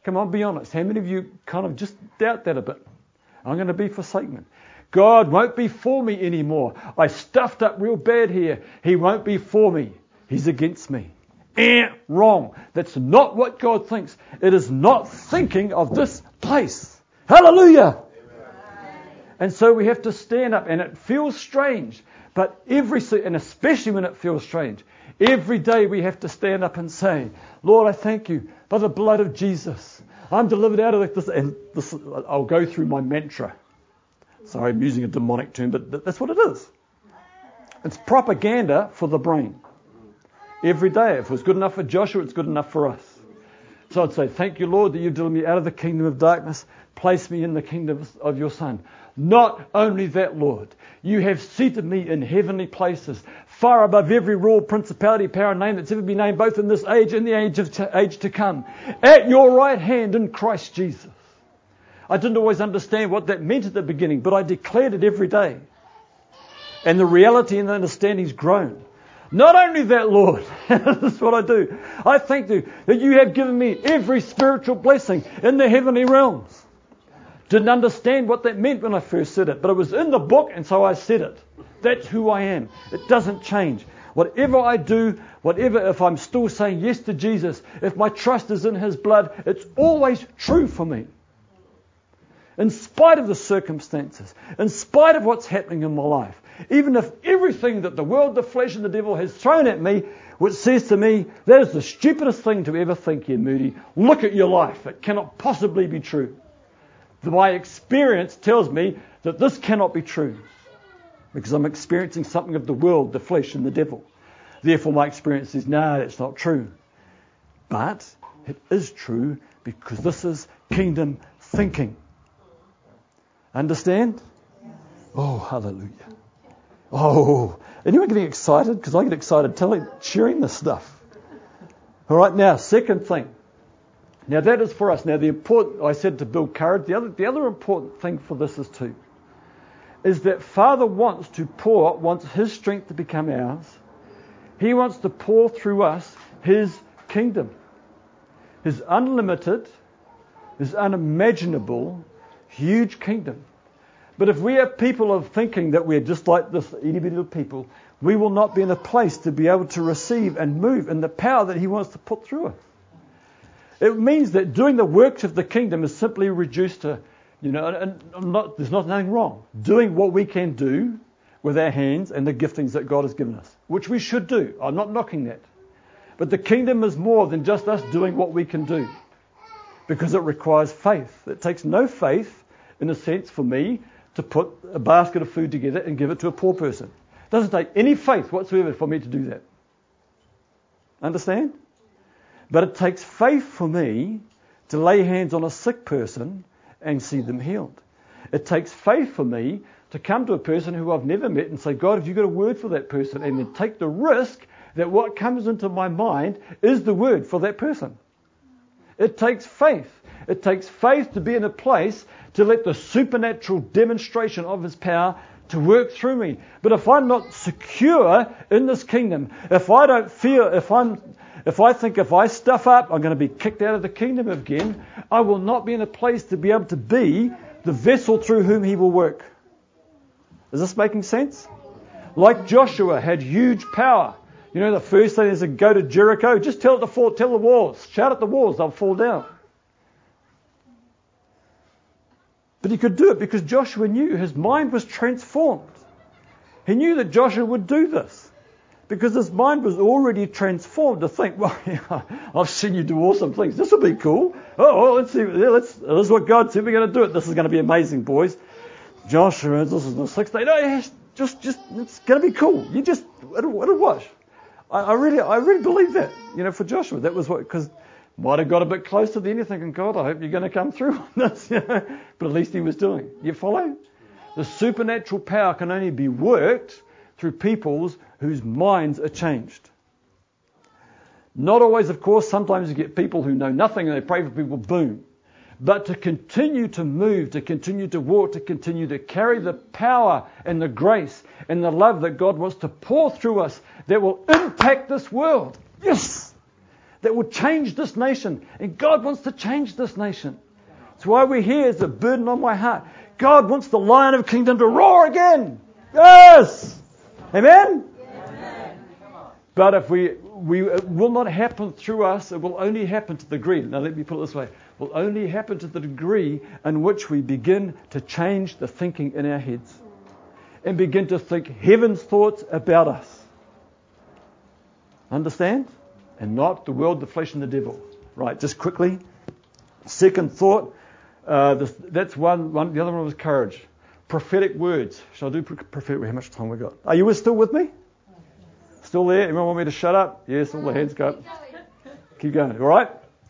Come on, be honest. How many of you kind of just doubt that a bit? I'm going to be forsaken. God won't be for me anymore. I stuffed up real bad here. He won't be for me. He's against me. Eh, wrong. That's not what God thinks. It is not thinking of this place. Hallelujah. And so we have to stand up, and it feels strange, but every, and especially when it feels strange, every day we have to stand up and say, Lord, I thank you by the blood of Jesus. I'm delivered out of this, and this, I'll go through my mantra. Sorry, I'm using a demonic term, but that's what it is. It's propaganda for the brain. Every day, if it was good enough for Joshua, it's good enough for us. So I'd say, thank you, Lord, that you've delivered me out of the kingdom of darkness. Place me in the kingdom of your Son. Not only that, Lord, you have seated me in heavenly places, far above every rule, principality, power, and name that's ever been named, both in this age and the age of t- age to come, at your right hand in Christ Jesus. I didn't always understand what that meant at the beginning, but I declared it every day. And the reality and the understanding's grown. Not only that, Lord, this is what I do. I thank you that you have given me every spiritual blessing in the heavenly realms. Didn't understand what that meant when I first said it, but it was in the book, and so I said it. That's who I am. It doesn't change. Whatever I do, whatever, if I'm still saying yes to Jesus, if my trust is in His blood, it's always true for me. In spite of the circumstances, in spite of what's happening in my life, even if everything that the world, the flesh, and the devil has thrown at me, which says to me, that is the stupidest thing to ever think here, Moody. Look at your life. It cannot possibly be true. My experience tells me that this cannot be true because I'm experiencing something of the world, the flesh, and the devil. Therefore, my experience says, no, that's not true. But it is true because this is kingdom thinking. Understand? Oh, hallelujah. Oh, anyone getting excited? Because I get excited telling, sharing this stuff. All right, now, second thing. Now that is for us. Now the important, I said to build courage. The other, the other important thing for this is too, is that Father wants to pour, wants His strength to become ours. He wants to pour through us His kingdom, His unlimited, His unimaginable, huge kingdom. But if we are people of thinking that we're just like this itty bitty little people, we will not be in a place to be able to receive and move in the power that He wants to put through us. It means that doing the works of the kingdom is simply reduced to, you know, and I'm not, there's not nothing wrong. Doing what we can do with our hands and the giftings that God has given us, which we should do. I'm not knocking that. But the kingdom is more than just us doing what we can do, because it requires faith. It takes no faith, in a sense, for me to put a basket of food together and give it to a poor person. It doesn't take any faith whatsoever for me to do that. Understand? But it takes faith for me to lay hands on a sick person and see them healed. It takes faith for me to come to a person who I've never met and say, God, have you got a word for that person? And then take the risk that what comes into my mind is the word for that person. It takes faith. It takes faith to be in a place to let the supernatural demonstration of His power to work through me. But if I'm not secure in this kingdom, if I don't feel, if I'm If I think if I stuff up, I'm going to be kicked out of the kingdom again, I will not be in a place to be able to be the vessel through whom He will work. Is this making sense? Like Joshua had huge power. You know, the first thing is to go to Jericho. Just tell it to fall, tell the walls. Shout at the walls, they'll fall down. But he could do it because Joshua knew his mind was transformed. He knew that Joshua would do this. Because his mind was already transformed to think, well, yeah, I've seen you do awesome things. This will be cool. Oh, well, let's see. Yeah, let's, this is what God said. We're going to do it. This is going to be amazing, boys. Joshua, this is the sixth day. No, yes, just, just, it's going to be cool. You just, it'll, it'll watch. I, I really, I really believe that. You know, for Joshua, that was what, because might have got a bit close to the end. You're thinking, God, I hope you're going to come through on this. You know? But at least he was doing. You follow? The supernatural power can only be worked through people's whose minds are changed. Not always, of course. Sometimes you get people who know nothing and they pray for people, boom. But to continue to move, to continue to walk, to continue to carry the power and the grace and the love that God wants to pour through us that will impact this world. Yes! that will change this nation. And God wants to change this nation. That's why we're here. It's a burden on my heart. God wants the Lion of Kingdom to roar again. Yes! Amen? Amen. But if we, we, it will not happen through us. It will only happen to the degree. Now let me put it this way. It will only happen to the degree in which we begin to change the thinking in our heads. And begin to think heaven's thoughts about us. Understand? And not the world, the flesh, and the devil. Right, just quickly. Second thought. Uh, this, that's one, one. The other one was courage. Prophetic words. Shall I do prophetic? How much time we got? Are you still with me? Still there? Everyone want me to shut up? Yes, all the hands go up. Keep going. All right?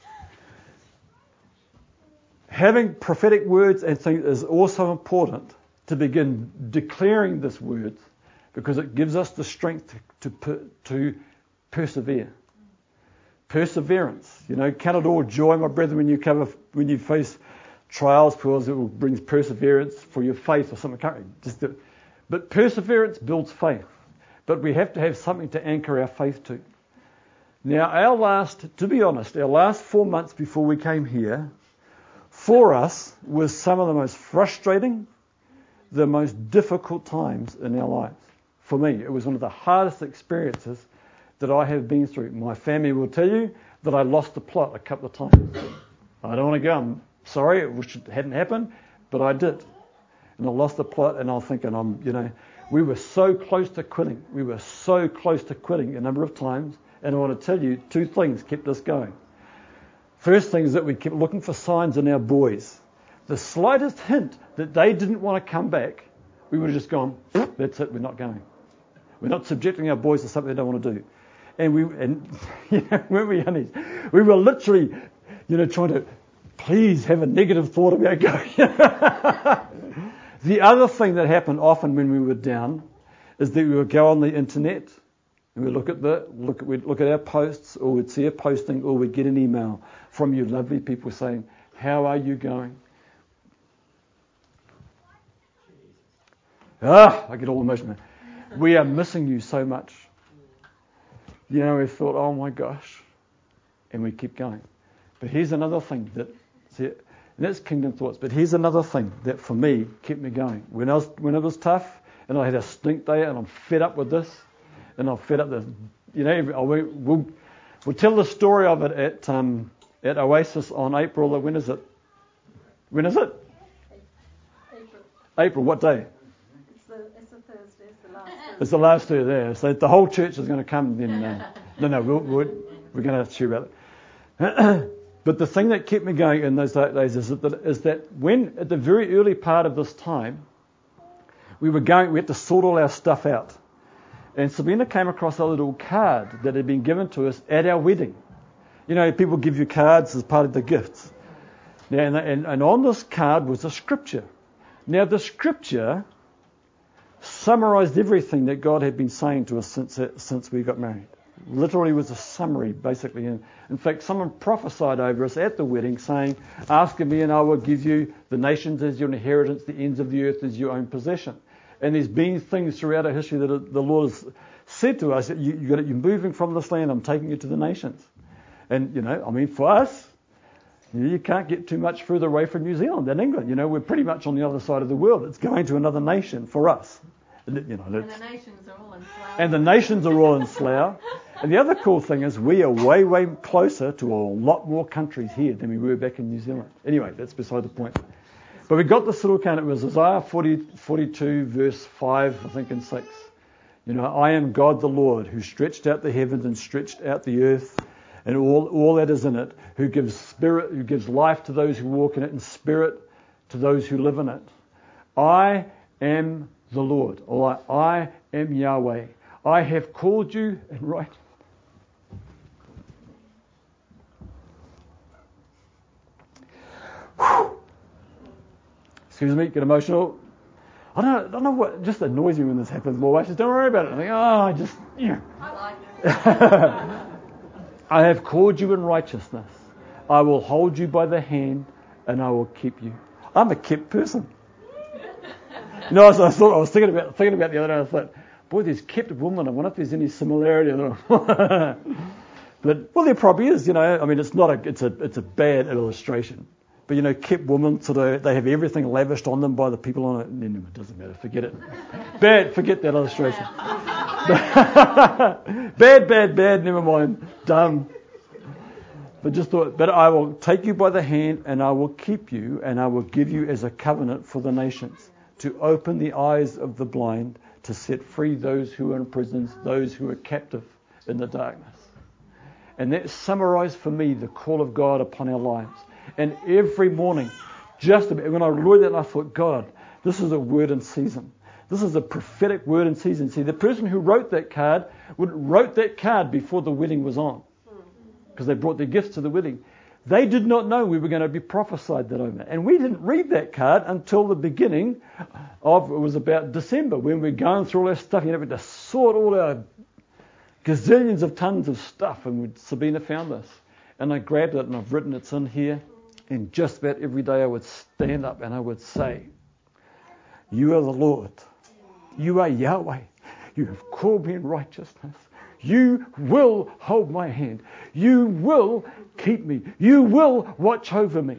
Having prophetic words and things is also important to begin declaring this word, because it gives us the strength to to, to persevere. Perseverance. You know, count it all joy, my brethren, when you cover when you face trials, because it will bring perseverance for your faith or something. Just do, but perseverance builds faith. But we have to have something to anchor our faith to. Now, our last, to be honest, our last four months before we came here, for us was some of the most frustrating, the most difficult times in our lives. For me, it was one of the hardest experiences that I have been through. My family will tell you that I lost the plot a couple of times. I don't want to go, I'm sorry, it wish it hadn't happened, but I did. And I lost the plot, and I was thinking, I'm, you know, we were so close to quitting. We were so close to quitting a number of times. And I want to tell you, two things kept us going. First thing is that we kept looking for signs in our boys. The slightest hint that they didn't want to come back, we would have just gone, that's it, we're not going. We're not subjecting our boys to something they don't want to do. And we, and you know, weren't we honest? We were literally, you know, trying to please have a negative thought about going. The other thing that happened often when we were down is that we would go on the internet and we'd look at the look at we'd look at our posts, or we'd see a posting, or we'd get an email from you lovely people saying, "How are you going?" Ah, I get all emotional. We are missing you so much. You know, we thought, oh my gosh, and we keep going. But here's another thing that, see, and that's kingdom thoughts. But here's another thing that for me kept me going. When I was, when it was tough, and I had a stink day, and I'm fed up with this, and I'm fed up with, you know, we'll, we'll, we'll tell the story of it at um, at Oasis on April. When is it? When is it? April. April. What day? It's the it's a Thursday. It's the last Thursday. It's the last two there. So the whole church is going to come then. Uh, no, no, we'll, we'll, we're going to share about it. But the thing that kept me going in those days is that, is that when, at the very early part of this time, we were going, we had to sort all our stuff out. And Sabina came across a little card that had been given to us at our wedding. You know, people give you cards as part of the gifts. Now, and, and, and on this card was a scripture. Now, the scripture summarized everything that God had been saying to us since since we got married. Literally was a summary, basically. And in fact, someone prophesied over us at the wedding saying, "Ask of me and I will give you the nations as your inheritance, the ends of the earth as your own possession." And there's been things throughout our history that the Lord has said to us, you, you got it, you're moving from this land, I'm taking you to the nations. And, you know, I mean, for us, you can't get too much further away from New Zealand than England. You know, we're pretty much on the other side of the world. It's going to another nation for us. You know, and the nations are all in Slough. And the nations are all in Slough. And the other cool thing is we are way, way closer to a lot more countries here than we were back in New Zealand. Anyway, that's beside the point. But we got this little count. It was Isaiah forty, forty-two, verse five, I think, and six. You know, I am God the Lord, who stretched out the heavens and stretched out the earth, and all all that is in it, who gives spirit, who gives life to those who walk in it, and spirit to those who live in it. I am the Lord, or I, I am Yahweh. I have called you, and right. Excuse me, get emotional. I don't, I don't know what just annoys me when this happens. My wife says, "Don't worry about it." I think, oh, I just, yeah. I like it. I have called you in righteousness. I will hold you by the hand, and I will keep you. I'm a kept person. You know, so I thought I was thinking about thinking about the other day. I thought, boy, there's kept woman. I wonder if there's any similarity. But But, well, there probably is, you know. I mean, it's not a, it's a, it's a bad illustration. But, you know, kept women, sort of, they have everything lavished on them by the people on it. No, no, it doesn't matter. Forget it. Bad, forget that illustration. bad, bad, bad, never mind. Dumb. But just thought, but I will take you by the hand and I will keep you and I will give you as a covenant for the nations to open the eyes of the blind, to set free those who are in prisons, those who are captive in the darkness. And that summarized for me the call of God upon our lives. And every morning, just about, when I read that, I thought, God, this is a word in season. This is a prophetic word in season. See, the person who wrote that card would wrote that card before the wedding was on, because they brought their gifts to the wedding. They did not know we were going to be prophesied that over. And we didn't read that card until the beginning of, it was about December, when we we're going through all our stuff. You know, we had to sort all our gazillions of tons of stuff. And we, Sabina found this. And I grabbed it and I've written it's in here. And just about every day I would stand up and I would say, you are the Lord. You are Yahweh. You have called me in righteousness. You will hold my hand. You will keep me. You will watch over me.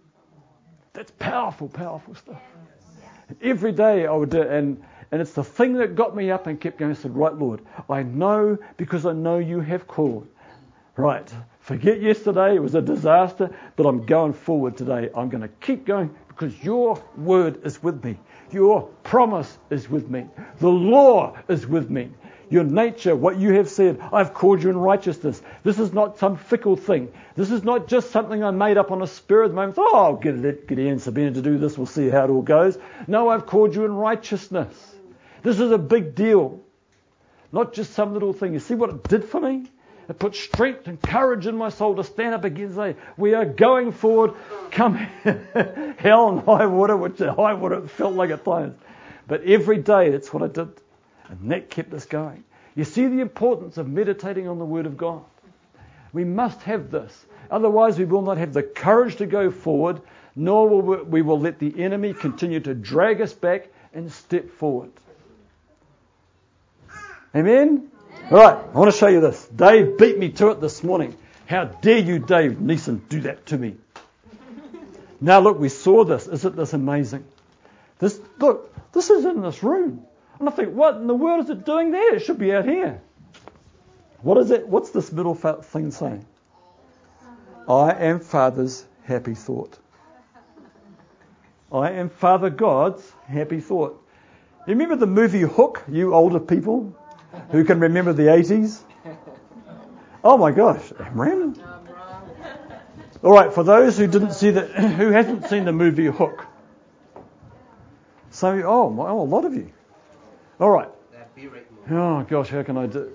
That's powerful, powerful stuff. Every day I would do it, and, and it's the thing that got me up and kept going. I said, right, Lord, I know because I know you have called. Right, forget yesterday, it was a disaster, but I'm going forward today. I'm going to keep going because your word is with me. Your promise is with me. The law is with me. Your nature, what you have said, I've called you in righteousness. This is not some fickle thing. This is not just something I made up on a spur of the moment. Oh, I'll get it, get Ian and Sabina to do this. We'll see how it all goes. No, I've called you in righteousness. This is a big deal. Not just some little thing. You see what it did for me? It put strength and courage in my soul to stand up again and say, we are going forward. Come hell and high water, which high water it felt like at times. But every day, that's what I did. And that kept us going. You see the importance of meditating on the Word of God. We must have this. Otherwise, we will not have the courage to go forward, nor will we, we will let the enemy continue to drag us back and step forward. Amen? All right, I want to show you this. Dave beat me to it this morning. How dare you, Dave Neeson, do that to me? Now, look, we saw this. Isn't this amazing? This, look, this is in this room. And I think, what in the world is it doing there? It should be out here. What is it? What's this middle thing saying? I am Father's happy thought. I am Father God's happy thought. You remember the movie Hook, you older people who can remember the eighties? Oh my gosh, Amram? All right, for those who didn't see that, who hasn't seen the movie Hook? So, oh, my, oh, a lot of you. All right. Oh gosh, how can I do?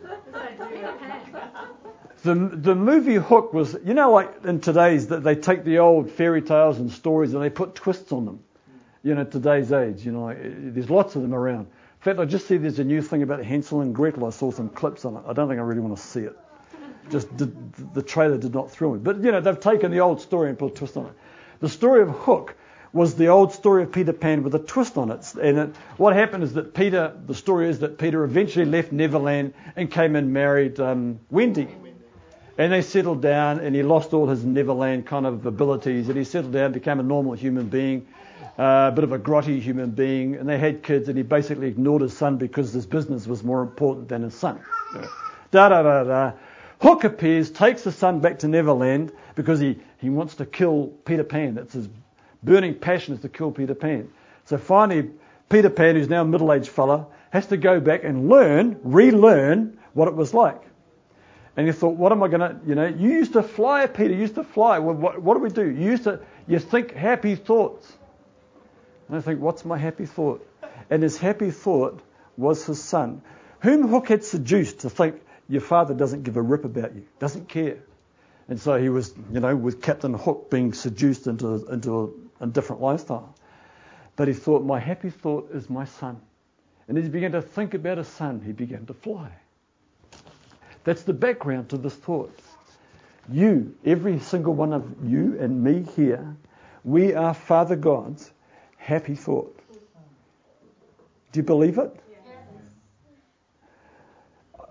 The the movie Hook was, you know, like in today's that they take the old fairy tales and stories and they put twists on them. You know, today's age, you know, like, there's lots of them around. In fact, I just see there's a new thing about Hansel and Gretel. I saw some clips on it. I don't think I really want to see it. Just did, the trailer did not thrill me. But you know, they've taken the old story and put a twist on it. The story of Hook was the old story of Peter Pan with a twist on it. And it, what happened is that Peter, the story is that Peter eventually left Neverland and came and married um, Wendy. And they settled down and he lost all his Neverland kind of abilities and he settled down, became a normal human being, uh, a bit of a grotty human being, and they had kids and he basically ignored his son because his business was more important than his son. Da da da da. Hook appears, takes the son back to Neverland because he, he wants to kill Peter Pan. That's his burning passion, is to kill Peter Pan. So finally, Peter Pan, who's now a middle-aged fella, has to go back and learn, relearn what it was like. And he thought, what am I going to, you know, you used to fly, Peter, you used to fly. Well, what, what do we do? You used to, you think happy thoughts. And I think, what's my happy thought? And his happy thought was his son, whom Hook had seduced to think, your father doesn't give a rip about you, doesn't care. And so he was, you know, with Captain Hook being seduced into, into a, a different lifestyle. But he thought, my happy thought is my son. And as he began to think about his son, he began to fly. That's the background to this thought. You, every single one of you and me here, we are Father God's happy thought. Do you believe it?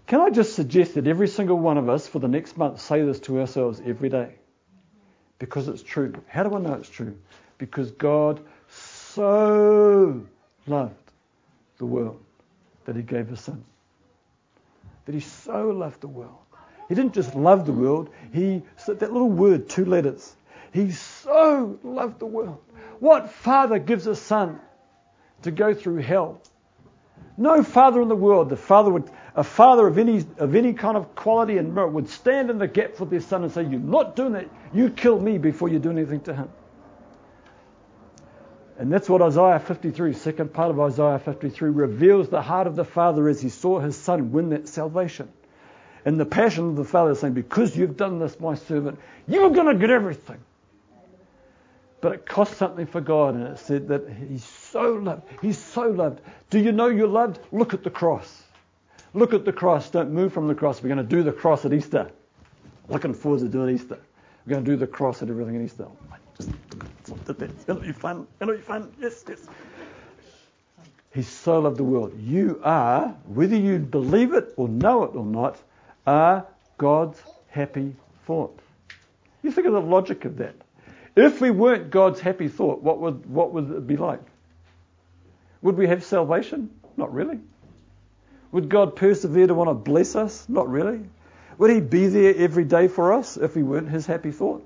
Can I just suggest that every single one of us for the next month say this to ourselves every day? Because it's true. How do I know it's true? Because God so loved the world that he gave his son. That he so loved the world. He didn't just love the world. He said that little word, two letters. He so loved the world. What father gives a son to go through hell? No father in the world, the father would, a father of any of any kind of quality and merit would stand in the gap for their son and say, "You're not doing that. You kill me before you do anything to him." And that's what Isaiah fifty-three, second part of Isaiah fifty-three, reveals the heart of the Father as he saw his son win that salvation. And the passion of the Father is saying, because you've done this, my servant, you're going to get everything. But it cost something for God, and it said that he's so loved. He's so loved. Do you know you're loved? Look at the cross. Look at the cross. Don't move from the cross. We're going to do the cross at Easter. Looking forward to doing Easter. We're going to do the cross and everything at Easter. Just did that. It'll be fun. It'll be fun. Yes, yes. He so loved the world. You are, whether you believe it or know it or not, are God's happy thought. You think of the logic of that. If we weren't God's happy thought, what would what would it be like? Would we have salvation? Not really. Would God persevere to want to bless us? Not really. Would he be there every day for us if we weren't his happy thought?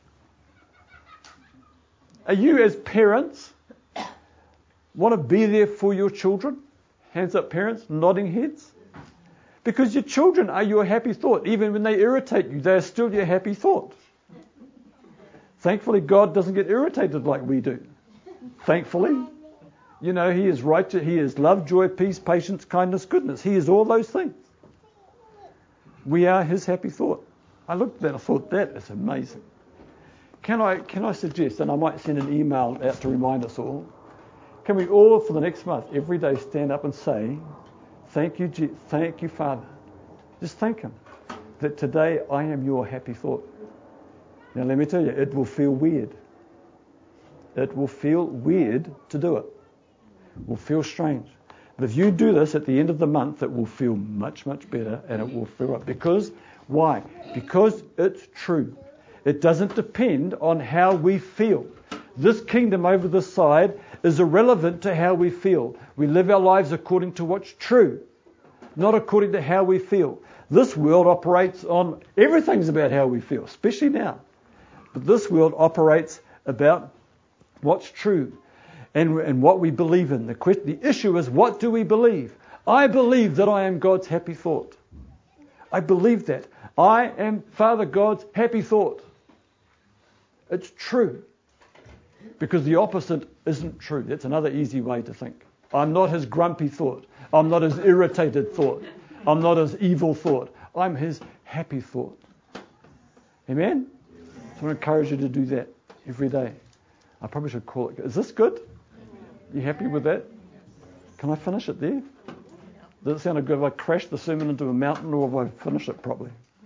Are you as parents want to be there for your children? Hands up parents, nodding heads. Because your children are your happy thought. Even when they irritate you, they are still your happy thought. Thankfully, God doesn't get irritated like we do. Thankfully. You know, he is righteous. He is love, joy, peace, patience, kindness, goodness. He is all those things. We are his happy thought. I looked at that and I thought, that is amazing. Can I can I suggest, and I might send an email out to remind us all, can we all for the next month every day stand up and say, thank you, Je- thank you, Father. Just thank him that today I am your happy thought. Now let me tell you, it will feel weird. It will feel weird to do it. It will feel strange. But if you do this at the end of the month, it will feel much, much better, and it will feel right. Because, why? Because it's true. It doesn't depend on how we feel. This kingdom over this side is irrelevant to how we feel. We live our lives according to what's true, not according to how we feel. This world operates on, everything's about how we feel, especially now. But this world operates about what's true and, and what we believe in. The, question, the issue is, what do we believe? I believe that I am God's happy thought. I believe that. I am Father God's happy thought. It's true. Because the opposite isn't true. That's another easy way to think. I'm not his grumpy thought. I'm not his irritated thought. I'm not his evil thought. I'm his happy thought. Amen? I want to encourage you to do that every day. I probably should call it. Is this good? You happy with that? Can I finish it there? Does it sound good if I crash the sermon into a mountain, or if I finish it properly? Yeah,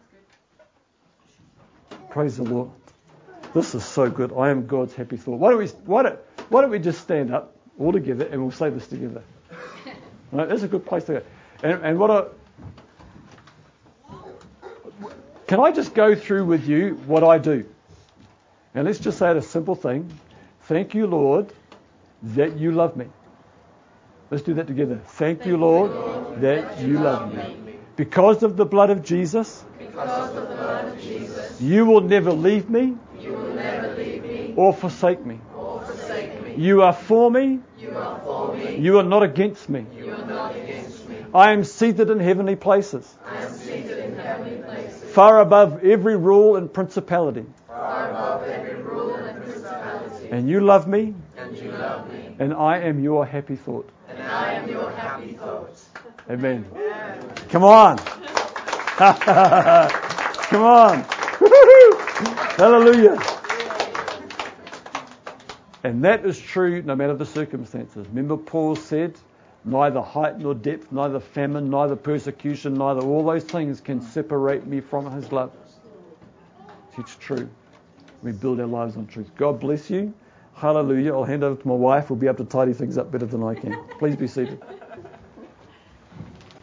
that's good. Praise the Lord. This is so good. I am God's happy thought. Why don't we why don't, why don't we just stand up all together and we'll say this together? Right? That's a good place to go. And, and what I, can I just go through with you what I do? And let's just say a simple thing. Thank you, Lord, that you love me. Let's do that together. Thank, Thank you, Lord, Lord that, that you love me. me. Because of the blood of Jesus, because of the blood of Jesus, you will never leave me, you will never leave me or forsake me. Or forsake me. You are for me, you are for me. You are not against me. You are not against me. I am seated in heavenly places. I am seated in heavenly places. Far above every rule and principality. Far above every rule and principality. And you love me. And you love me. And I am your happy thought. And I am your happy thought. Amen. Yeah. Come on. Come on. Hallelujah. And that is true no matter the circumstances. Remember Paul said, neither height nor depth, neither famine, neither persecution, neither all those things can separate me from his love. It's true. We build our lives on truth. God bless you. Hallelujah. I'll hand over to my wife. We'll be able to tidy things up better than I can. Please be seated.